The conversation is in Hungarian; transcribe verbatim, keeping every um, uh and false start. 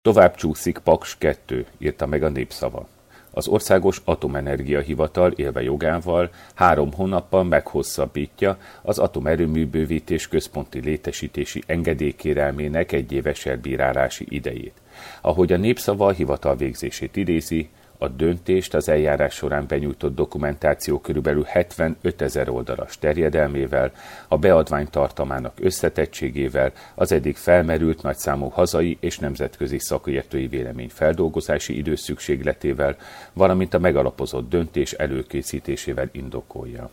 Tovább csúszik Paks kettő, írta meg a Népszava. Az Országos Atomenergia Hivatal élve jogával három hónappal meghosszabbítja az atomerőmű bővítés központi létesítési engedélykérelmének egyéves elbírálási idejét. Ahogy a Népszava a hivatal végzését idézi, a döntést az eljárás során benyújtott dokumentáció körülbelül hetvenötezer oldalas terjedelmével, a beadvány tartalmának összetettségével, az eddig felmerült nagyszámú hazai és nemzetközi szakértői vélemény feldolgozási időszükségletével, valamint a megalapozott döntés előkészítésével indokolja.